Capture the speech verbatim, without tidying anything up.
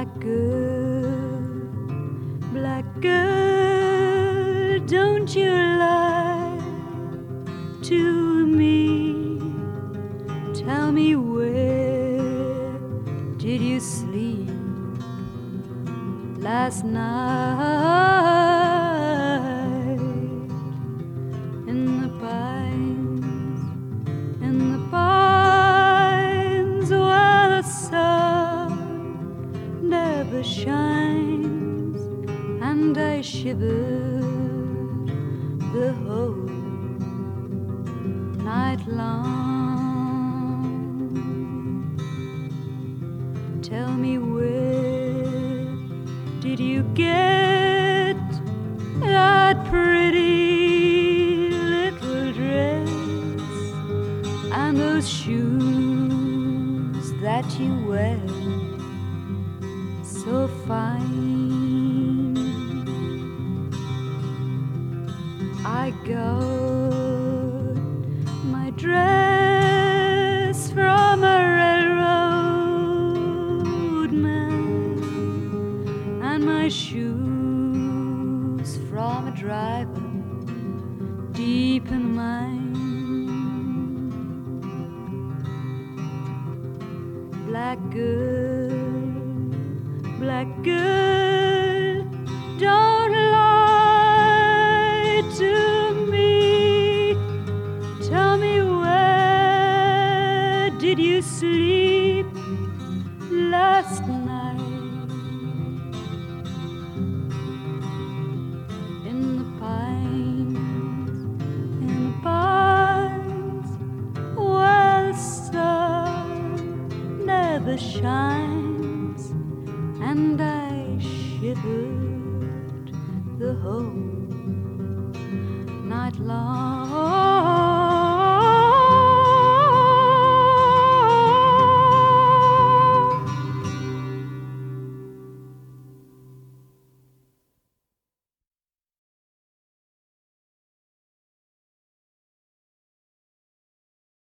Black girl, black girl, don't you lie to me. Tell me, where did you sleep last night? In the pines, in the pines, where the sun never shines, and I shivered the whole night long. Tell me, where did you get that pretty little dress and those shoes that you wear so fine? I got my dress from a railroad man and my shoes from a driver deep in mine. Black girl, black girl, don't lie to me. Tell me, where did you sleep last night? In the pines, in the pines, where the sun never shines, and I shivered the whole night long.